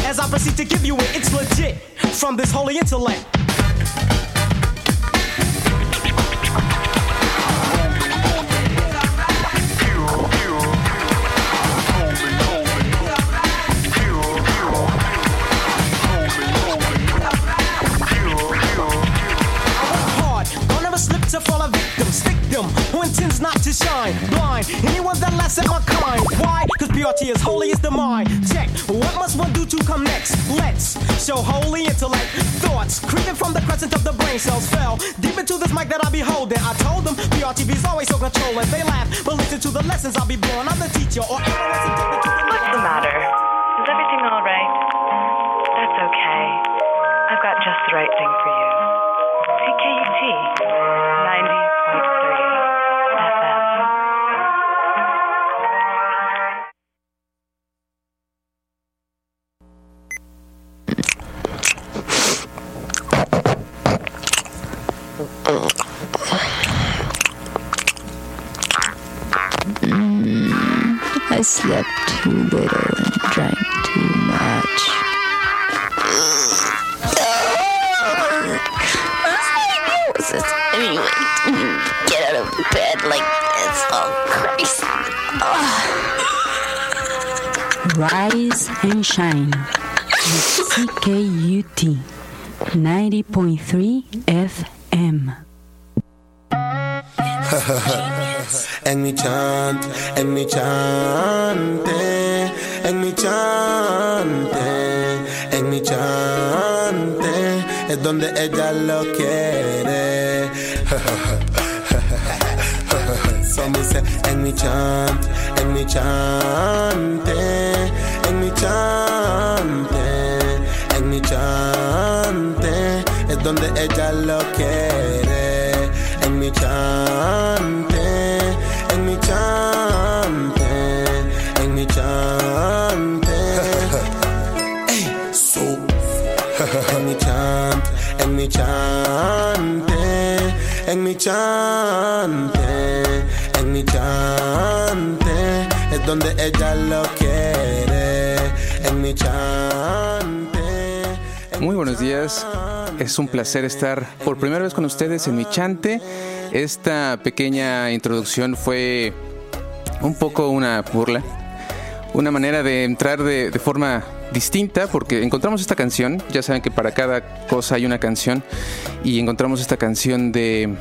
as I proceed to give you it. It's legit from this holy intellect. To fall a victim, stick them, who intends not to shine. Blind, anyone that laughs at my kind. Why? Cause PRT is holy as the mind. Check, what must one do to come next? Let's show holy intellect. Thoughts creeping from the crescent of the brain cells fell deep into this mic that I be holding. I told them PRTV's always so controlling. They laugh, but listen to the lessons I'll be blowing. I'm the teacher or ignorance addicted to the. What's the matter? Is everything all right? That's okay. I've got just the right thing for you. CKUT 90.3 FM. I slept too little and drank too much. Get out of bed like this. Oh, Christ. Rise and shine. CKUT 90.3 FM. En mi chante, en mi chante, en mi chante, en mi chante, es donde ella lo quiere. So me dice en mi chante, en mi chante, en mi chante, en mi chante, es donde ella lo quiere. En mi chante, en mi chante, en mi chante. Ey, so. En mi chante, en mi chante, en mi chante, en mi chante, es donde ella lo quiere. En mi chante. Muy buenos días, es un placer estar por primera vez con ustedes en mi chante. Esta pequeña introducción fue un poco una burla, una manera de entrar de forma distinta, porque encontramos esta canción, ya saben que para cada cosa hay una canción, y encontramos esta canción de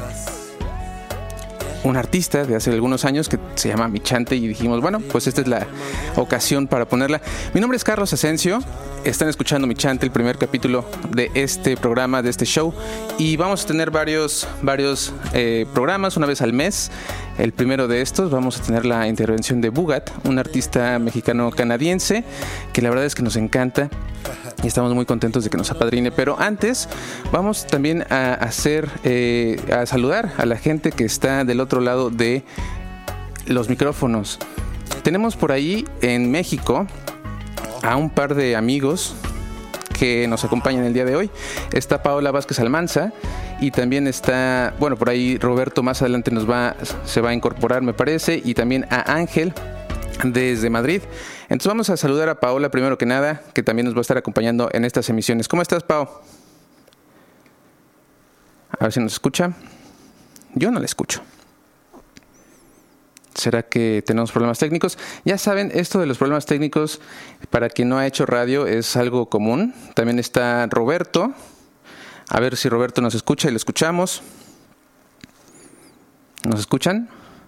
un artista de hace algunos años que se llama Mi Chante y dijimos, bueno, pues esta es la ocasión para ponerla. Mi nombre es Carlos Asensio, están escuchando Mi Chante, el primer capítulo de este programa, de este show, y vamos a tener varios programas una vez al mes. El primero de estos vamos a tener la intervención de Bugat, un artista mexicano-canadiense que la verdad es que nos encanta y estamos muy contentos de que nos apadrine. Pero antes vamos también a saludar a la gente que está del otro lado de los micrófonos. Tenemos por ahí en México a un par de amigos que nos acompañan el día de hoy. Está Paola Vázquez Almanza y también está, bueno, por ahí Roberto más adelante se va a incorporar, me parece, y también a Ángel desde Madrid. Entonces vamos a saludar a Paola primero que nada, que también nos va a estar acompañando en estas emisiones. ¿Cómo estás, Pao? A ver si nos escucha. Yo no la escucho. ¿Será que tenemos problemas técnicos? Ya saben, esto de los problemas técnicos, para quien no ha hecho radio, es algo común. También está Roberto. A ver si Roberto nos escucha y lo escuchamos. ¿Nos escuchan?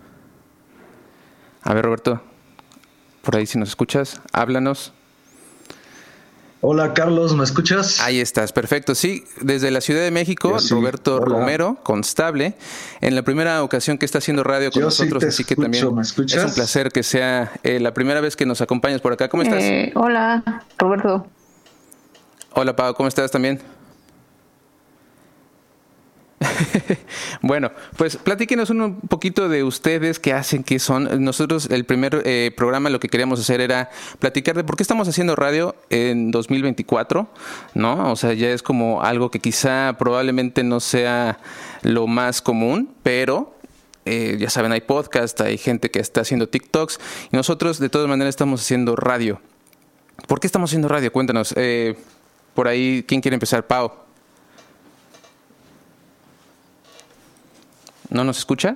A ver, Roberto, por ahí si nos escuchas, háblanos. Hola, Carlos, ¿me escuchas? Ahí estás, perfecto. Sí, desde la Ciudad de México, sí. Roberto Hola. Romero, constable, en la primera ocasión que está haciendo radio con nosotros, así que también ¿me escuchas? Es un placer que sea la primera vez que nos acompañas por acá. ¿Cómo estás? Hola, Roberto. Hola, Pau, ¿cómo estás también? Bueno, pues platíquenos un poquito de ustedes, qué hacen, qué son. Nosotros el primer programa lo que queríamos hacer era platicar de por qué estamos haciendo radio en 2024, ¿no? O sea, ya es como algo que quizá probablemente no sea lo más común, pero ya saben, hay podcast, hay gente que está haciendo TikToks y nosotros de todas maneras estamos haciendo radio. ¿Por qué estamos haciendo radio? Cuéntanos. Por ahí, ¿quién quiere empezar? Pau. ¿No nos escucha?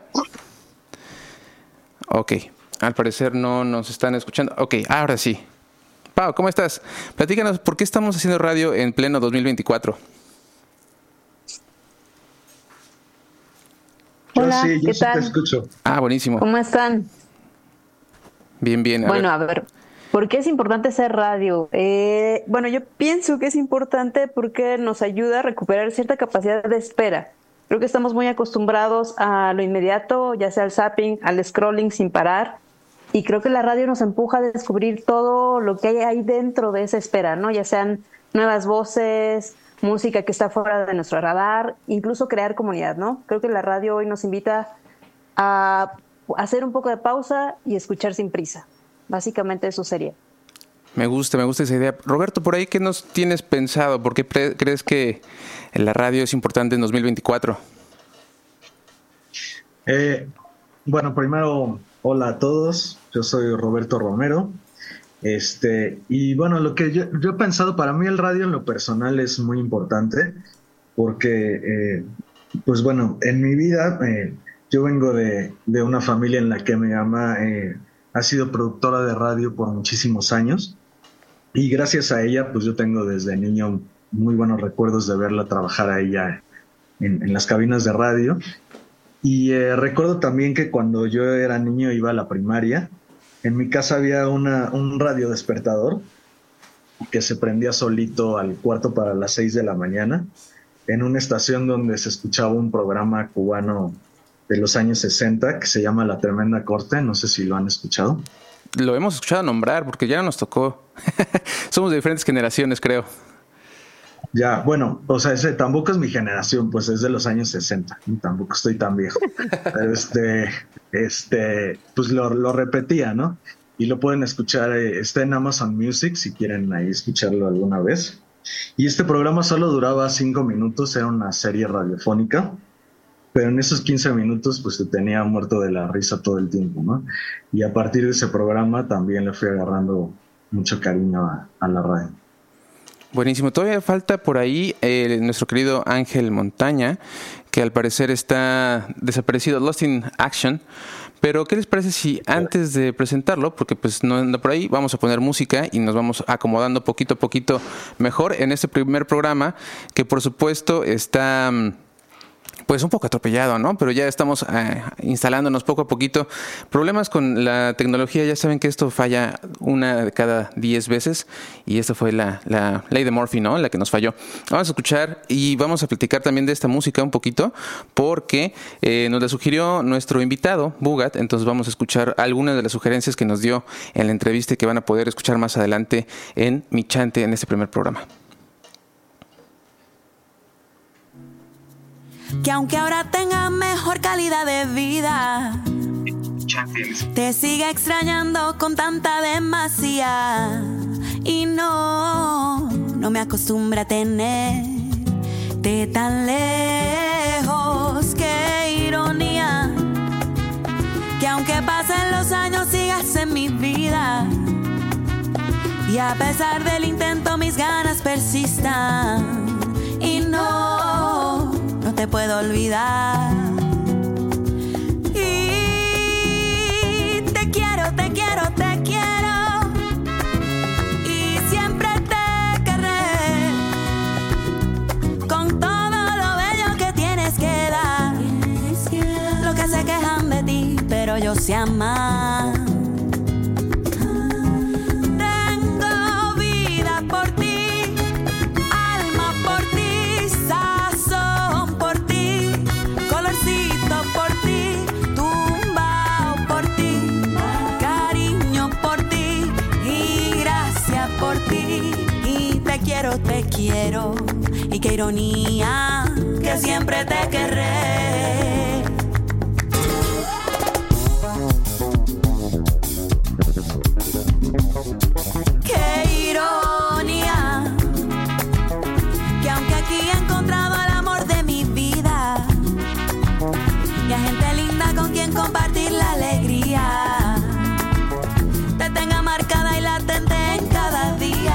Ok. Al parecer no nos están escuchando. Ok, ahora sí. Pau, ¿cómo estás? Platícanos, ¿por qué estamos haciendo radio en pleno 2024? Hola, yo ¿qué sí tal? te escucho. Ah, buenísimo. ¿Cómo están? Bien, bien. A ver, ¿por qué es importante hacer radio? Yo pienso que es importante porque nos ayuda a recuperar cierta capacidad de espera. Creo que estamos muy acostumbrados a lo inmediato, ya sea al zapping, al scrolling sin parar, y creo que la radio nos empuja a descubrir todo lo que hay ahí dentro de esa espera, ¿no? Ya sean nuevas voces, música que está fuera de nuestro radar, incluso crear comunidad, ¿no? Creo que la radio hoy nos invita a hacer un poco de pausa y escuchar sin prisa. Básicamente eso sería. Me gusta esa idea. Roberto, por ahí, ¿qué nos tienes pensado? ¿Por qué crees que la radio es importante en 2024? Primero, hola a todos. Yo soy Roberto Romero. Y bueno, lo que yo he pensado, para mí el radio en lo personal es muy importante porque, en mi vida yo vengo de una familia en la que mi mamá ha sido productora de radio por muchísimos años. Y gracias a ella, pues yo tengo desde niño muy buenos recuerdos de verla trabajar a ella en las cabinas de radio. Y recuerdo también que cuando yo era niño iba a la primaria, en mi casa había un radio despertador que se prendía solito al cuarto para las 6 de la mañana, en una estación donde se escuchaba un programa cubano de los años 60 que se llama La Tremenda Corte. No sé si lo han escuchado. Lo hemos escuchado nombrar porque ya no nos tocó. Somos de diferentes generaciones, creo. Ya, bueno, o sea, ese tampoco es mi generación, pues es de los años 60. Tampoco estoy tan viejo. Pero pues lo repetía, ¿no? Y lo pueden escuchar, está en Amazon Music si quieren ahí escucharlo alguna vez. Y este programa solo duraba 5 minutos, era una serie radiofónica. Pero en esos 15 minutos pues te tenía muerto de la risa todo el tiempo, ¿no? Y a partir de ese programa también le fui agarrando mucho cariño a la radio. Buenísimo. Todavía falta por ahí nuestro querido Ángel Montaña, que al parecer está desaparecido, Lost in Action. Pero ¿qué les parece si antes de presentarlo, porque pues no anda por ahí, vamos a poner música y nos vamos acomodando poquito a poquito mejor en este primer programa, que por supuesto está pues un poco atropellado, ¿no? Pero ya estamos instalándonos poco a poquito. Problemas con la tecnología, ya saben que esto falla una de cada 10 veces y esta fue la ley de Murphy, ¿no? La que nos falló. Vamos a escuchar y vamos a platicar también de esta música un poquito porque nos la sugirió nuestro invitado, Bugat. Entonces vamos a escuchar algunas de las sugerencias que nos dio en la entrevista y que van a poder escuchar más adelante en Michante en este primer programa. Que aunque ahora tenga mejor calidad de vida, te siga extrañando con tanta demasía. Y no me acostumbre a tenerte tan lejos. Qué ironía, que aunque pasen los años sigas en mi vida. Y a pesar del intento mis ganas persistan. Y no te puedo olvidar. Y te quiero, te quiero, te quiero. Y siempre te querré. Con todo lo bello que tienes que dar. Lo que se quejan de ti, pero yo sé amar. Te quiero, y qué ironía, que siempre te querré. Qué ironía, que aunque aquí he encontrado el amor de mi vida y a gente linda con quien compartir la alegría, te tenga marcada y latente en cada día.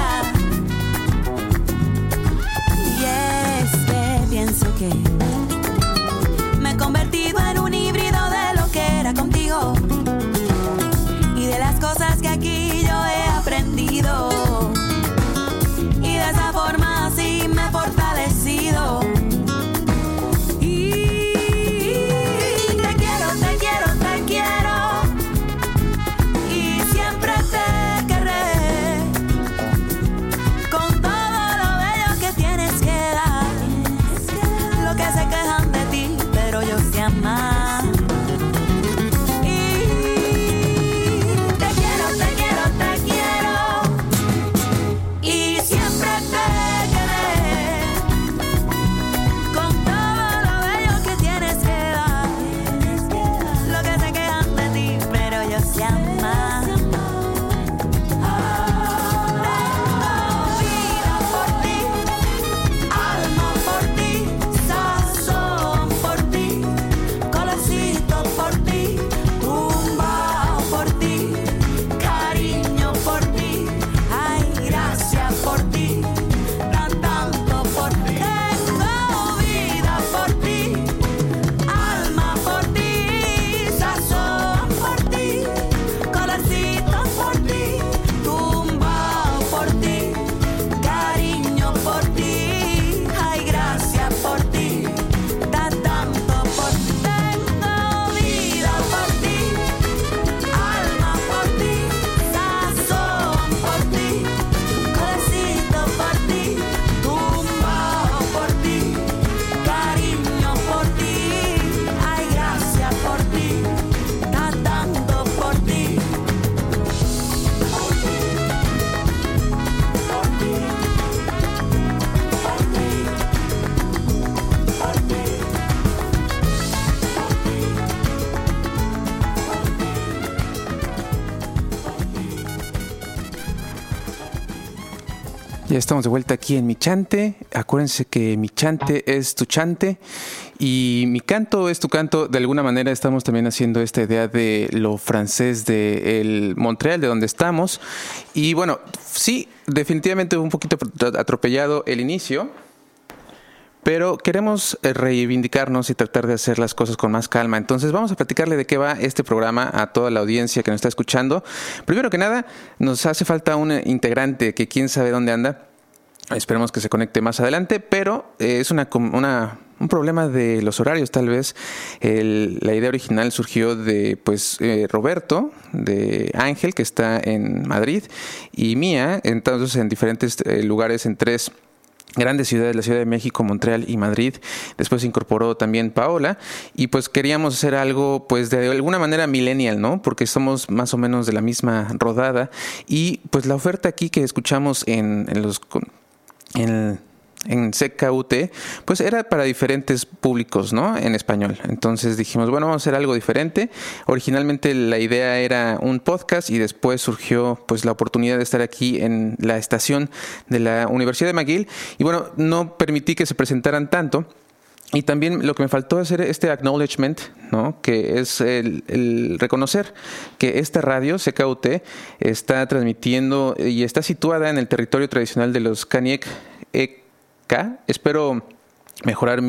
Ya estamos de vuelta aquí en Mi Chante. Acuérdense que mi chante es tu chante y mi canto es tu canto. De alguna manera estamos también haciendo esta idea de lo francés de el Montreal, de donde estamos. Y bueno, sí, definitivamente un poquito atropellado el inicio, pero queremos reivindicarnos y tratar de hacer las cosas con más calma. Entonces vamos a platicarle de qué va este programa a toda la audiencia que nos está escuchando. Primero que nada, nos hace falta un integrante que quién sabe dónde anda. Esperemos que se conecte más adelante, pero es un problema de los horarios tal vez. La idea original surgió de Roberto, de Ángel, que está en Madrid, y mía, entonces en diferentes lugares en 3 grandes ciudades, la Ciudad de México, Montreal y Madrid. Después se incorporó también Paola y pues queríamos hacer algo pues de alguna manera millennial, ¿no? Porque somos más o menos de la misma rodada y pues la oferta aquí que escuchamos en CKUT, pues era para diferentes públicos, ¿no? En español. Entonces dijimos, bueno, vamos a hacer algo diferente. Originalmente la idea era un podcast y después surgió pues la oportunidad de estar aquí en la estación de la Universidad de McGill. Y bueno, no permití que se presentaran tanto. Y también lo que me faltó hacer este acknowledgement, ¿no? Que es el reconocer que esta radio, CKUT, está transmitiendo y está situada en el territorio tradicional de los Kanien'kehá:ka. Espero mejorar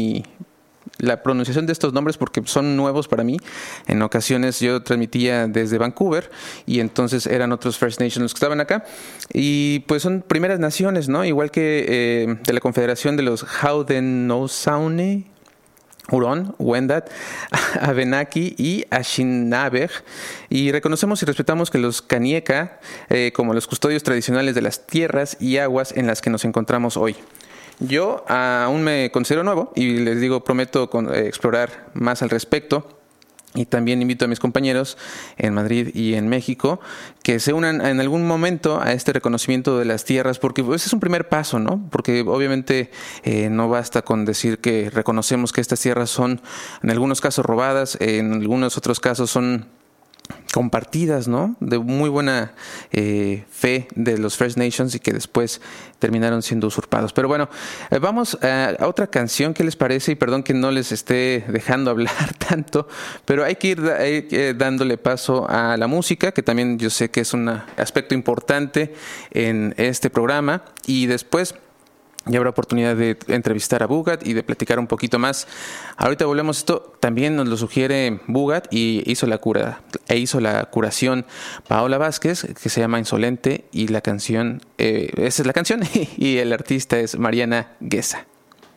la pronunciación de estos nombres porque son nuevos para mí. En ocasiones yo transmitía desde Vancouver y entonces eran otros First Nations los que estaban acá. Y pues son primeras naciones, ¿no? Igual que de la Confederación de los Haudenosaunee, Huron, Wendat, Abenaki y Anishinaabe. Y reconocemos y respetamos que los Kanien'kehá:ka como los custodios tradicionales de las tierras y aguas en las que nos encontramos hoy. Yo aún me considero nuevo y les digo, prometo explorar más al respecto. Y también invito a mis compañeros en Madrid y en México que se unan en algún momento a este reconocimiento de las tierras, porque ese es un primer paso, ¿no? Porque obviamente no basta con decir que reconocemos que estas tierras son en algunos casos robadas, en algunos otros casos son compartidas, ¿no? De muy buena fe de los First Nations y que después terminaron siendo usurpados. Pero bueno, vamos a otra canción. ¿Qué les parece? Y perdón que no les esté dejando hablar tanto, pero hay que ir dándole paso a la música, que también yo sé que es un aspecto importante en este programa. Y después ya habrá oportunidad de entrevistar a Bugat y de platicar un poquito más. Ahorita volvemos. Esto también nos lo sugiere Bugat y hizo la curación Paola Vázquez, que se llama Insolente, y la canción, esa es la canción, y el artista es Mariana Guesa.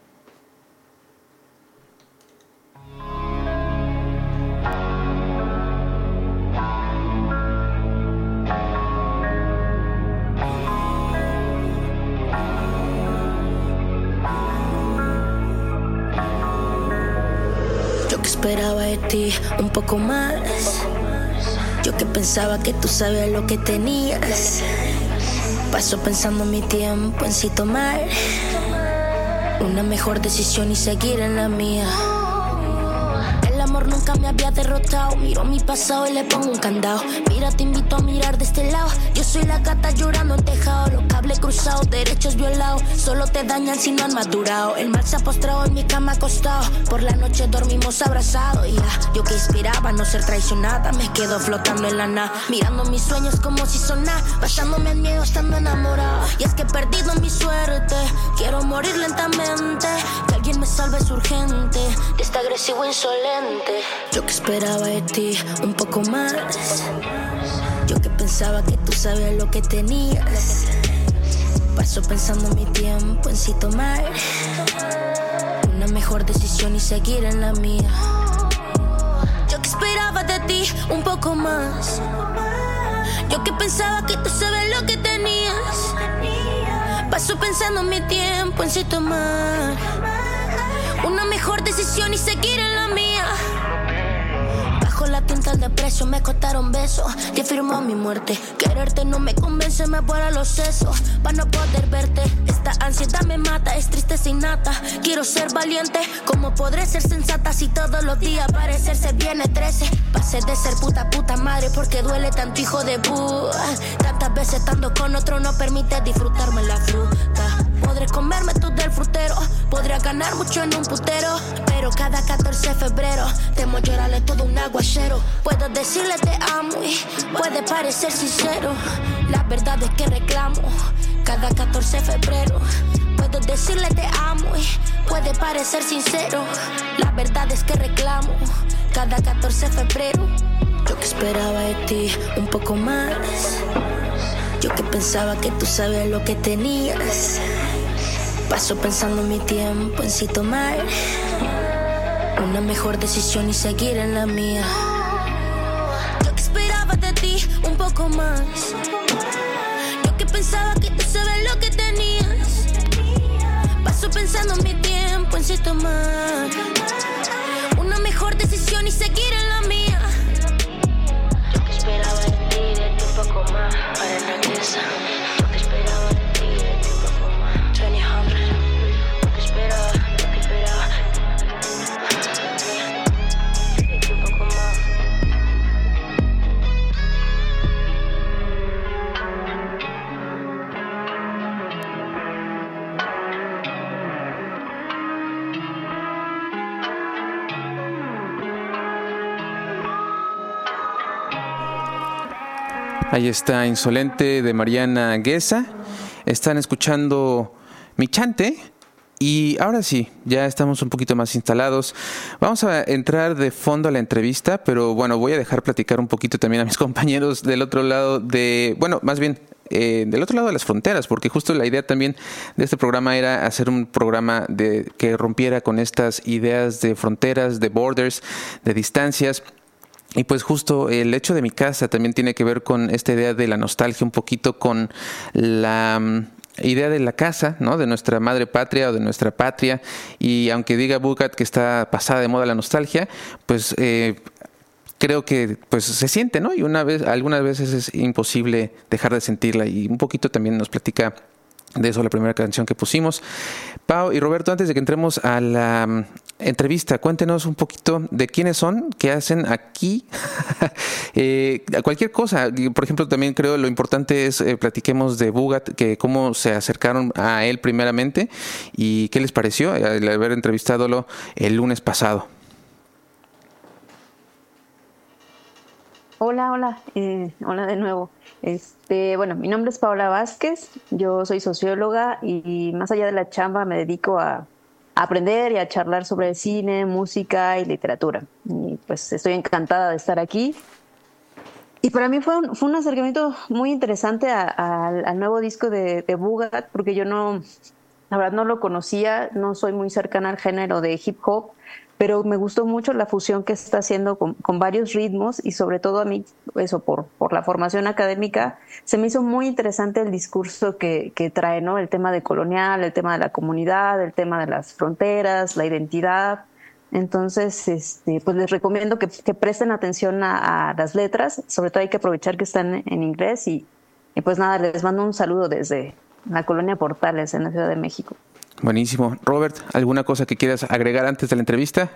Esperaba de ti un poco más. Yo que pensaba que tú sabías lo que tenías. Paso pensando mi tiempo en si tomar una mejor decisión y seguir en la mía. El amor nunca me había derrotado. Miro mi pasado y le pongo un candado. Mira, te invito a mirar de este lado. Yo soy la gata llorando en tejado. Los cables cruzados, derechos violados. Solo te dañan si no han madurado. El mal se ha postrado en mi cama acostado. Por la noche dormimos abrazados. Yo que inspiraba no ser traicionada, me quedo flotando en la nada. Mirando mis sueños como si son nada. Basándome en miedo estando enamorada. Y es que he perdido mi suerte. Quiero morir lentamente. Que alguien me salve es urgente. De este agresivo insolente. Yo que esperaba de ti un poco más. Yo que pensaba que tú sabías lo que tenías. Paso pensando mi tiempo en si tomar una mejor decisión y seguir en la mía. Yo que esperaba de ti un poco más. Yo que pensaba que tú sabías lo que tenías. Paso pensando mi tiempo en si tomar una mejor decisión y seguir en la mía. Bajo la tinta del desprecio me costaron besos. Te firmó mi muerte. Quererte no me convence, me vuela los sesos. Pa' no poder verte, esta ansiedad tristeza me mata, es tristeza innata. Quiero ser valiente, ¿cómo podré ser sensata si todos los días parecerse viene 13? Pasé de ser puta madre porque duele tanto, hijo de pu. Tantas veces estando con otro no permite disfrutarme la fruta. Podré comerme todo el frutero, podría ganar mucho en un putero, pero cada 14 de febrero temo llorarle todo un aguacero. Puedo decirle te amo y puede parecer sincero, la verdad es que reclamo cada 14 de febrero. Puedo decirle te amo y puede parecer sincero, la verdad es que reclamo cada 14 de febrero. Yo que esperaba de ti un poco más, yo que pensaba que tú sabías lo que tenías. Paso pensando mi tiempo en si tomar una mejor decisión y seguir en la mía. Yo que esperaba de ti un poco más, yo que pensaba que tú sabías lo que tenías. Paso pensando mi tiempo en si tomar una mejor decisión y seguir en la mía. Yo que esperaba de ti un poco más para la pieza. Yo que esperaba de ti un poco más. 2000. Yo que esperaba. Un poco más. Ahí está Insolente de Mariana Guesa. Están escuchando Mi Chante. Y ahora sí, ya estamos un poquito más instalados. Vamos a entrar de fondo a la entrevista, pero bueno, voy a dejar platicar un poquito también a mis compañeros del otro lado del otro lado de las fronteras, porque justo la idea también de este programa era hacer un programa que rompiera con estas ideas de fronteras, de borders, de distancias. Y pues justo el hecho de mi casa también tiene que ver con esta idea de la nostalgia, un poquito con la idea de la casa, ¿no? De nuestra madre patria o de nuestra patria. Y aunque diga Bugat que está pasada de moda la nostalgia, pues creo que pues se siente, ¿no? Y algunas veces es imposible dejar de sentirla. Y un poquito también nos platica de eso la primera canción que pusimos. Pau y Roberto, antes de que entremos a la entrevista, cuéntenos un poquito de quiénes son, qué hacen aquí. Cualquier cosa. Por ejemplo, también creo lo importante es platiquemos de Bugat, que cómo se acercaron a él primeramente y qué les pareció al haber entrevistado el lunes pasado. Hola de nuevo. Bueno, mi nombre es Paola Vázquez, yo soy socióloga y más allá de la chamba me dedico a aprender y a charlar sobre cine, música y literatura. Y pues estoy encantada de estar aquí. Y para mí fue un acercamiento muy interesante al nuevo disco de Bugat, porque yo la verdad no lo conocía, no soy muy cercana al género de hip hop, pero me gustó mucho la fusión que está haciendo con varios ritmos y sobre todo a mí, eso por la formación académica, se me hizo muy interesante el discurso que trae, ¿no? El tema de colonial, el tema de la comunidad, el tema de las fronteras, la identidad. Entonces, pues les recomiendo que presten atención a las letras, sobre todo hay que aprovechar que están en inglés y pues nada, les mando un saludo desde la colonia Portales en la Ciudad de México. Buenísimo. Robert, ¿alguna cosa que quieras agregar antes de la entrevista?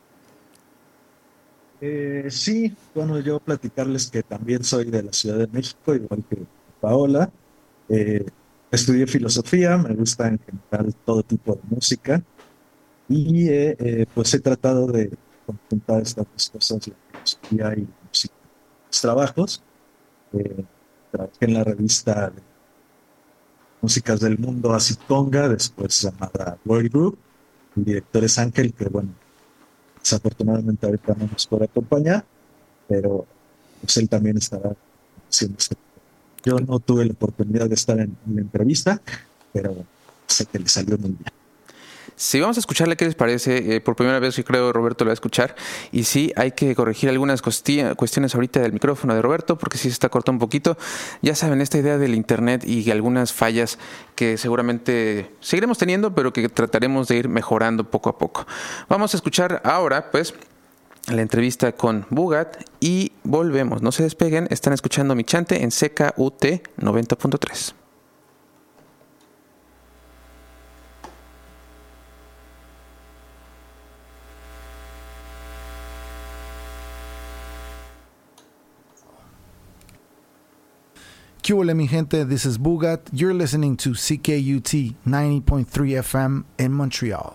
Sí, bueno, yo platicarles que también soy de la Ciudad de México, igual que Paola. Estudié filosofía, me gusta en general todo tipo de música y pues he tratado de conjuntar estas dos cosas, la filosofía y la música. Mis trabajos, trabajé en la revista de Músicas del Mundo Asiconga, después llamada World Group. El director es Ángel, que bueno, desafortunadamente ahorita no nos puede acompañar, pero pues él también estará haciendo esto. Yo no tuve la oportunidad de estar en la entrevista, pero sé que le salió muy bien. Sí, vamos a escucharle qué les parece. Por primera vez, yo creo, Roberto lo va a escuchar. Y sí, hay que corregir algunas cuestiones ahorita del micrófono de Roberto, porque sí se está cortando un poquito. Ya saben, esta idea del internet y algunas fallas que seguramente seguiremos teniendo, pero que trataremos de ir mejorando poco a poco. Vamos a escuchar ahora, pues, la entrevista con Bugat y volvemos. No se despeguen, están escuchando Mi Chante en CKUT 90.3. ¿Qué hola mi gente? This is Bugat. You're listening to CKUT 90.3 FM in Montreal.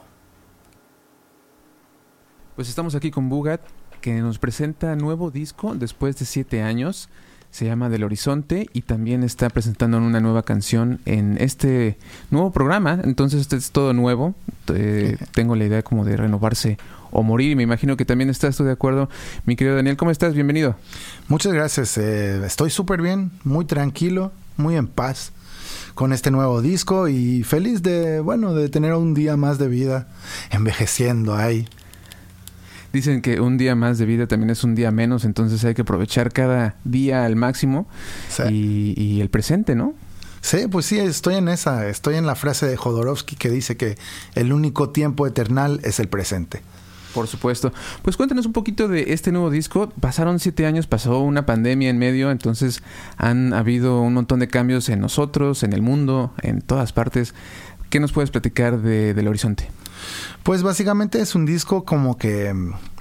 Pues estamos aquí con Bugat, que nos presenta nuevo disco después de 7 años. Se llama Del Horizonte y también está presentando una nueva canción en este nuevo programa. Entonces este es todo nuevo. Tengo la idea como de renovarse o morir. Y me imagino que también estás tú de acuerdo. Mi querido Daniel, ¿cómo estás? Bienvenido. Muchas gracias. Estoy súper bien, muy tranquilo, muy en paz con este nuevo disco y feliz de tener un día más de vida envejeciendo ahí. Dicen que un día más de vida también es un día menos, entonces hay que aprovechar cada día al máximo. Sí. Y el presente, ¿no? Sí, pues sí, estoy en la frase de Jodorowsky que dice que el único tiempo eternal es el presente. Por supuesto. Pues cuéntanos un poquito de este nuevo disco. Pasaron 7 años, pasó una pandemia en medio, entonces han habido un montón de cambios en nosotros, en el mundo, en todas partes. ¿Qué nos puedes platicar de Del Horizonte? Pues básicamente es un disco como que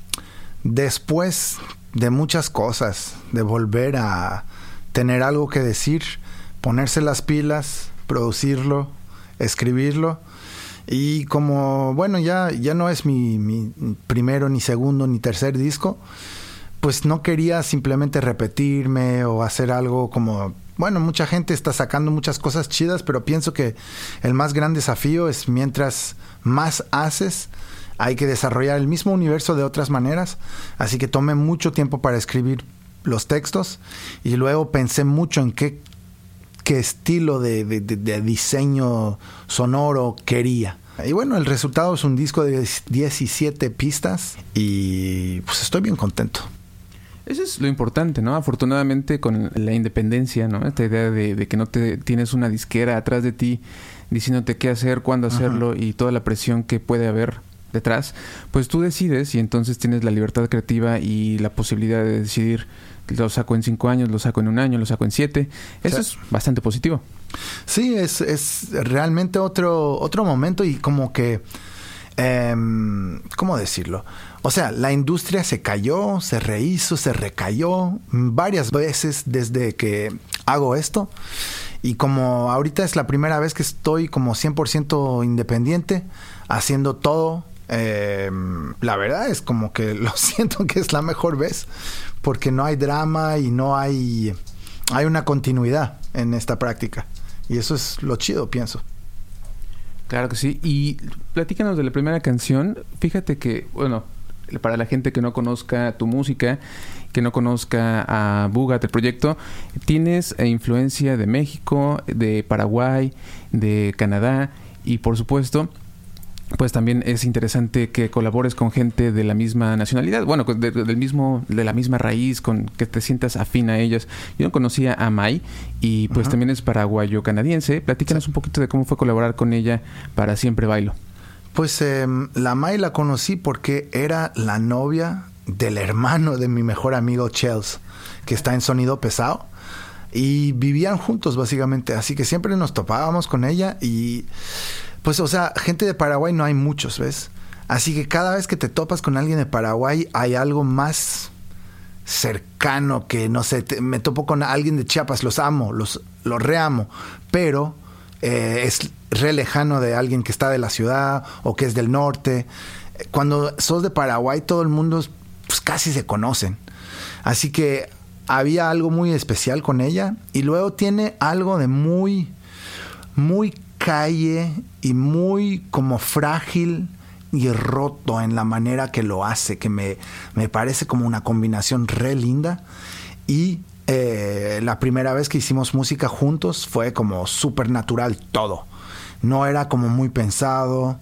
después de muchas cosas, de volver a tener algo que decir, ponerse las pilas, producirlo, escribirlo. Y como, ya no es mi primero, ni segundo, ni tercer disco, pues no quería simplemente repetirme o hacer algo como... mucha gente está sacando muchas cosas chidas, pero pienso que el más gran desafío es mientras más haces, hay que desarrollar el mismo universo de otras maneras. Así que tomé mucho tiempo para escribir los textos y luego pensé mucho en qué estilo de diseño sonoro quería. Y el resultado es un disco de 17 pistas y pues estoy bien contento. Eso es lo importante, ¿no? Afortunadamente con la independencia, ¿no? Esta idea de que no tienes una disquera atrás de ti diciéndote qué hacer, cuándo hacerlo y toda la presión que puede haber detrás, pues tú decides y entonces tienes la libertad creativa y la posibilidad de decidir, lo saco en 5 años, lo saco en 1 año, lo saco en 7. Eso es bastante positivo. Sí, es realmente otro momento y como que... ¿cómo decirlo? O sea, la industria se cayó, se rehizo, se recayó varias veces desde que hago esto. Y como ahorita es la primera vez que estoy como 100% independiente, haciendo todo, la verdad es como que lo siento que es la mejor vez, porque no hay drama y no hay una continuidad en esta práctica. Y eso es lo chido, pienso. Claro que sí. Y platícanos de la primera canción. Fíjate que, para la gente que no conozca tu música, que no conozca a Bugat, el proyecto, tienes influencia de México, de Paraguay, de Canadá y por supuesto, pues también es interesante que colabores con gente de la misma nacionalidad, de la misma raíz, con que te sientas afín a ellas. Yo no conocía a Mai y pues también es paraguayo-canadiense. Platícanos un poquito de cómo fue colaborar con ella para Siempre Bailo. Pues la Mai la conocí porque era la novia del hermano de mi mejor amigo Chels, que está en Sonido Pesado, y vivían juntos básicamente, así que siempre nos topábamos con ella y... Pues, gente de Paraguay no hay muchos, ¿ves? Así que cada vez que te topas con alguien de Paraguay hay algo más cercano que, no sé, me topo con alguien de Chiapas, los amo, los reamo, pero es re lejano de alguien que está de la ciudad o que es del norte. Cuando sos de Paraguay todo el mundo pues casi se conocen. Así que había algo muy especial con ella y luego tiene algo de muy calle y muy como frágil y roto en la manera que lo hace, que me parece como una combinación re linda. Y la primera vez que hicimos música juntos fue como súper natural todo. No era como muy pensado,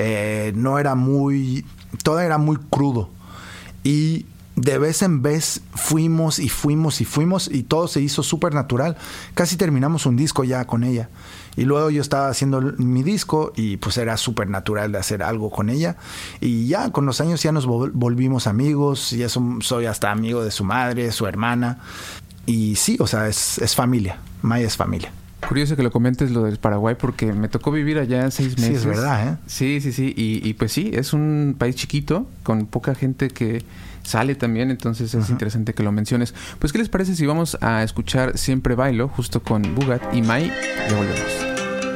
todo era muy crudo. Y de vez en vez fuimos y todo se hizo súper natural. Casi terminamos un disco ya con ella. Y luego yo estaba haciendo mi disco y pues era súper natural de hacer algo con ella. Y ya con los años ya nos volvimos amigos. Ya soy hasta amigo de su madre, su hermana. Y sí, es familia. Mai es familia. Curioso que lo comentes lo del Paraguay porque me tocó vivir allá 6 meses. Sí, es verdad, ¿eh? Sí. Y pues sí, es un país chiquito con poca gente que sale también, entonces es interesante que lo menciones. Pues, ¿qué les parece si vamos a escuchar Siempre Bailo justo con Bugat y Mai? Ya volvemos.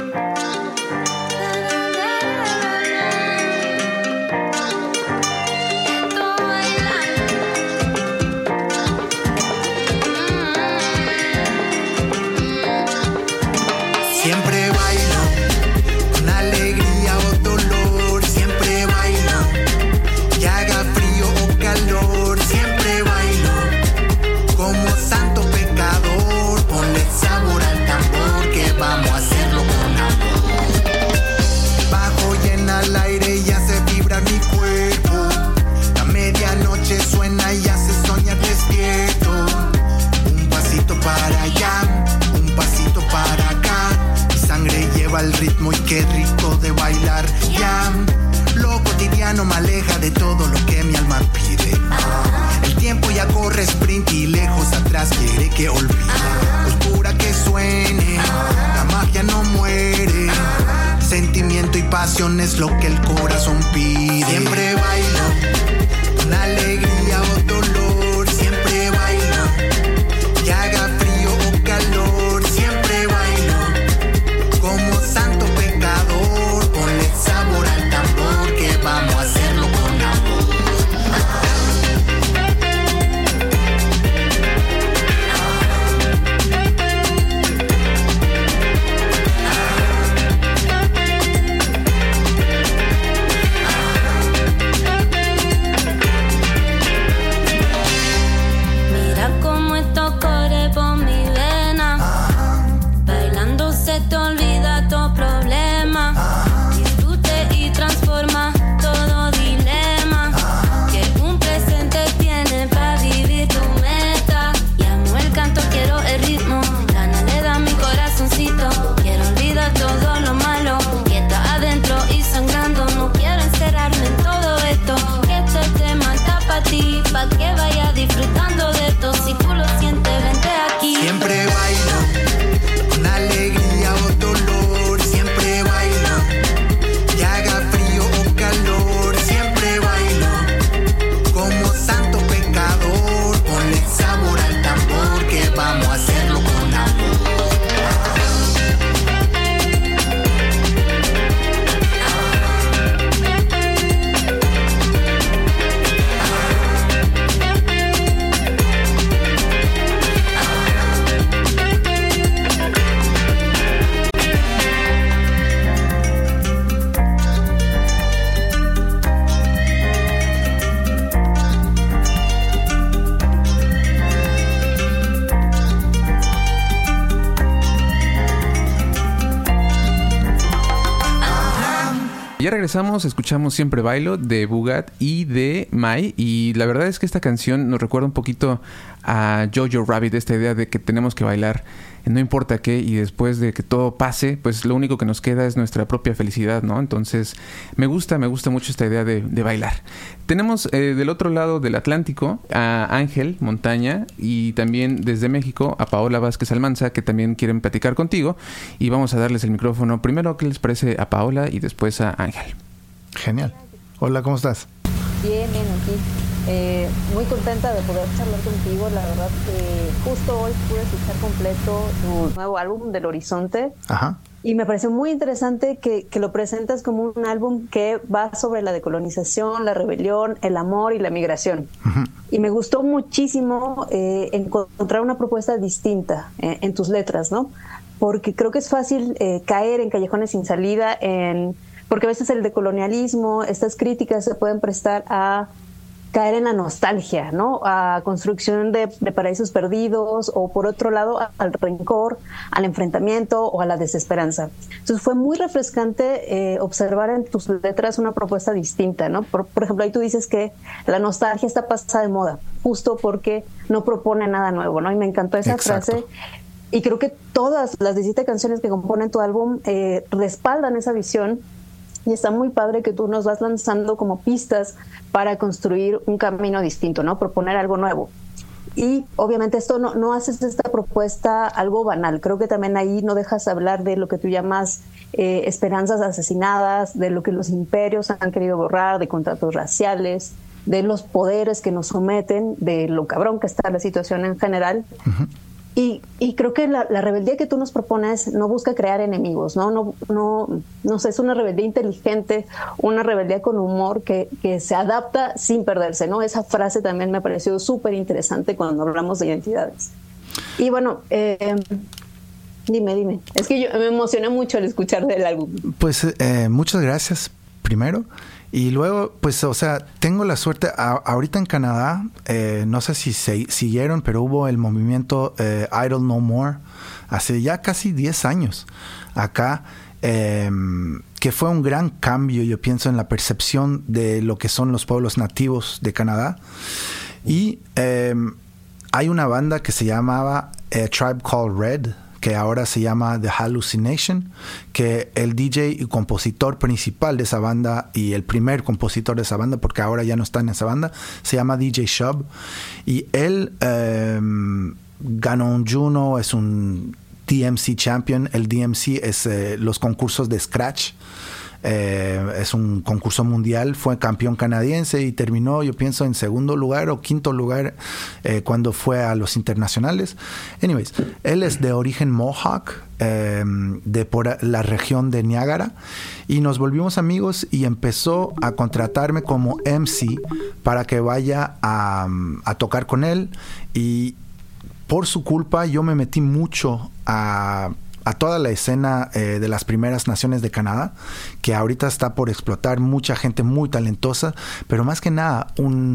Siempre bailo, con alegría o dolor, siempre bailo, que haga frío o calor, siempre bailo, como santo pecador, ponle sabor al tambor, que vamos a hacerlo con amor. Bajo y en al aire y hace vibrar mi cuerpo, la medianoche suena y hace soñar despierto, un pasito para allá, un pasito para acá. Sangre lleva el ritmo y qué rico de bailar. Ya, lo cotidiano me aleja de todo lo que mi alma pide. El tiempo ya corre sprint y lejos atrás quiere que olvide. Oscura que suene, la magia no muere. Sentimiento y pasión es lo que el corazón pide. Siempre bailo, con alegría o dolor. Siempre bailo, que haga frío o calor. Siempre bailo, como santo pecador, ponle sabor al tambor, que vamos a hacerlo con amor. Mira cómo esto corre por mi vena, bailando se te olvida tu problema, disfrute y transforma todo dilema, que un presente tiene para vivir tu meta. Y amo el canto, quiero el ritmo, gana le da mi corazoncito, quiero olvidar todo lo malo que está adentro y sangrando. No quiero encerrarme en todo esto, que este tema está para ti, pa' que vaya disfrutando de esto. Si tú lo sientes, vente aquí. Siempre bailo, con alegría o dolor, siempre bailo, que haga frío o calor, siempre bailo, como santo pecador, ponle sabor al tambor, que vamos a hacerlo con amor. Ya regresamos, escuchamos Siempre Bailo de Bugat y de Mai, y la verdad es que esta canción nos recuerda un poquito a Jojo Rabbit, esta idea de que tenemos que bailar no importa qué, y después de que todo pase, pues lo único que nos queda es nuestra propia felicidad, ¿no? Entonces me gusta mucho esta idea de bailar. Tenemos del otro lado del Atlántico a Ángel Montaña, y también desde México a Paola Vázquez Almanza, que también quieren platicar contigo, y vamos a darles el micrófono. Primero, ¿qué les parece a Paola y después a Ángel? Genial. Hola, ¿cómo estás? Bien, aquí. Muy contenta de poder charlar contigo. La verdad que justo hoy pude escuchar completo tu nuevo álbum, Del Horizonte. Ajá. Y me pareció muy interesante que lo presentas como un álbum que va sobre la decolonización, la rebelión, el amor y la migración. Uh-huh. Y me gustó muchísimo encontrar una propuesta distinta en tus letras, ¿no? Porque creo que es fácil caer en callejones sin salida, porque a veces el decolonialismo, estas críticas se pueden prestar a caer en la nostalgia, ¿no? A construcción de paraísos perdidos, o por otro lado al rencor, al enfrentamiento o a la desesperanza. Entonces fue muy refrescante observar en tus letras una propuesta distinta, ¿no? Por ejemplo, ahí tú dices que la nostalgia está pasada de moda, justo porque no propone nada nuevo, ¿no? Y me encantó esa frase. Y creo que todas las 17 canciones que componen tu álbum respaldan esa visión. Y está muy padre que tú nos vas lanzando como pistas para construir un camino distinto, ¿no? Proponer algo nuevo. Y obviamente esto no haces esta propuesta algo banal. Creo que también ahí no dejas hablar de lo que tú llamas esperanzas asesinadas, de lo que los imperios han querido borrar, de contratos raciales, de los poderes que nos someten, de lo cabrón que está la situación en general. Uh-huh. Y creo que la rebeldía que tú nos propones no busca crear enemigos, no sé, es una rebeldía inteligente, una rebeldía con humor que se adapta sin perderse, ¿no? Esa frase también me pareció súper interesante cuando hablamos de identidades. Y bueno, dime. Es que yo me emocioné mucho al escuchar del álbum. Pues muchas gracias primero. Y luego, pues, o sea, tengo la suerte, ahorita en Canadá, no sé si siguieron, pero hubo el movimiento Idle No More, hace ya casi 10 años acá, que fue un gran cambio, yo pienso, en la percepción de lo que son los pueblos nativos de Canadá. Y hay una banda que se llamaba Tribe Called Red, que ahora se llama The Hallucination, que el DJ y compositor principal de esa banda y el primer compositor de esa banda, porque ahora ya no está en esa banda, se llama DJ Shub, y él ganó un Juno, es un DMC Champion. El DMC es los concursos de Scratch. Es un concurso mundial, fue campeón canadiense y terminó, yo pienso, en segundo lugar o quinto lugar cuando fue a los internacionales. Anyways, él es de origen Mohawk, de por la región de Niágara, y nos volvimos amigos y empezó a contratarme como MC para que vaya a tocar con él, y por su culpa yo me metí mucho a toda la escena de las primeras naciones de Canadá, que ahorita está por explotar, mucha gente muy talentosa, pero más que nada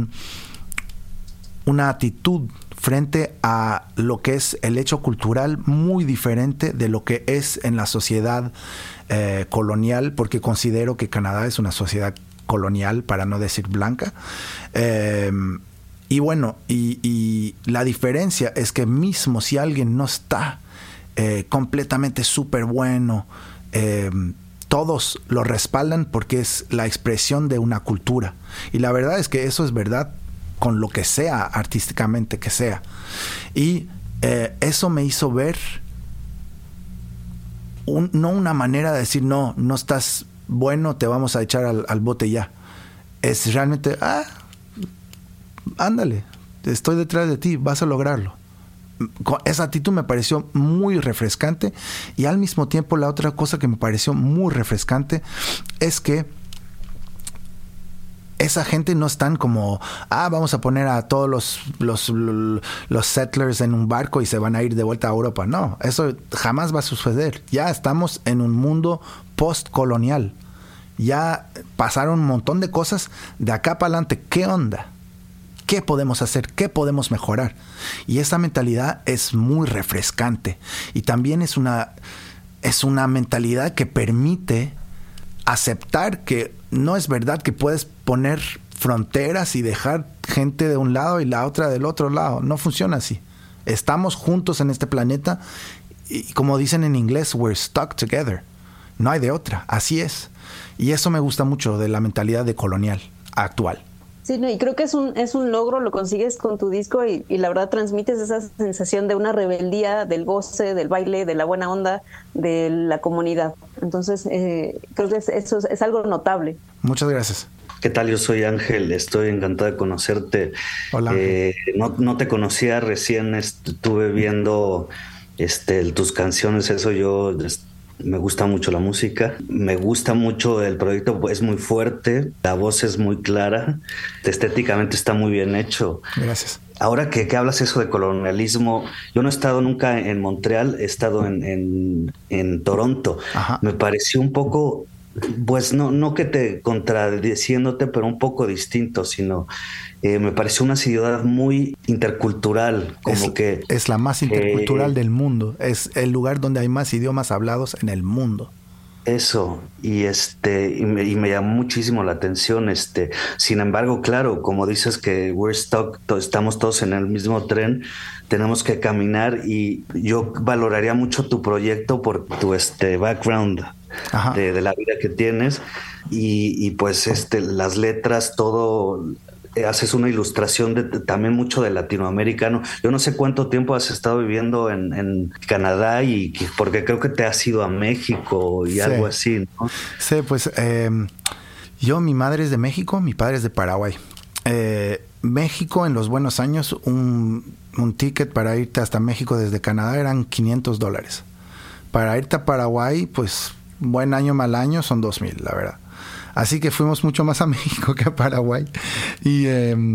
una actitud frente a lo que es el hecho cultural muy diferente de lo que es en la sociedad colonial, porque considero que Canadá es una sociedad colonial, para no decir blanca. Y bueno, y la diferencia es que mismo si alguien no está completamente súper bueno, todos lo respaldan porque es la expresión de una cultura, y la verdad es que eso es verdad con lo que sea artísticamente que sea, y eso me hizo ver no una manera de decir no estás bueno, te vamos a echar al bote ya. Es realmente ándale, estoy detrás de ti, vas a lograrlo. Esa actitud me pareció muy refrescante, y al mismo tiempo la otra cosa que me pareció muy refrescante es que esa gente no están como vamos a poner a todos los settlers en un barco y se van a ir de vuelta a Europa. No, eso jamás va a suceder. Ya estamos en un mundo postcolonial, ya pasaron un montón de cosas. De acá para adelante, ¿qué onda? ¿Qué podemos hacer? ¿Qué podemos mejorar? Y esa mentalidad es muy refrescante. Y también es una mentalidad que permite aceptar que no es verdad que puedes poner fronteras y dejar gente de un lado y la otra del otro lado. No funciona así. Estamos juntos en este planeta y, como dicen en inglés, we're stuck together. No hay de otra. Así es. Y eso me gusta mucho de la mentalidad de colonial actual. Sí, no, y creo que es un logro, lo consigues con tu disco, y la verdad transmites esa sensación de una rebeldía, del goce, del baile, de la buena onda, de la comunidad. Entonces, creo que eso es algo notable. Muchas gracias. ¿Qué tal? Yo soy Ángel, estoy encantado de conocerte. Hola. No te conocía, recién estuve viendo tus canciones, eso yo... Me gusta mucho la música, me gusta mucho el proyecto, es muy fuerte, la voz es muy clara, estéticamente está muy bien hecho. Gracias. Ahora que hablas eso de colonialismo, yo no he estado nunca en Montreal, he estado en Toronto. Ajá. Me pareció un poco, pues no que te contradiciéndote, pero un poco distinto, sino me pareció una ciudad muy intercultural, es la más intercultural del mundo, es el lugar donde hay más idiomas hablados en el mundo. Eso, y me llamó muchísimo la atención. Sin embargo, claro, como dices que we're stuck, estamos todos en el mismo tren, tenemos que caminar, y yo valoraría mucho tu proyecto por tu background de la vida que tienes, y pues las letras, todo haces una ilustración también mucho de latinoamericano. Yo no sé cuánto tiempo has estado viviendo en Canadá porque creo que te has ido a México y algo así, ¿no? Sí, pues mi madre es de México, mi padre es de Paraguay. México, en los buenos años, un ticket para irte hasta México desde Canadá eran $500. Para irte a Paraguay, pues buen año, mal año, son 2,000, la verdad. Así que fuimos mucho más a México que a Paraguay. Y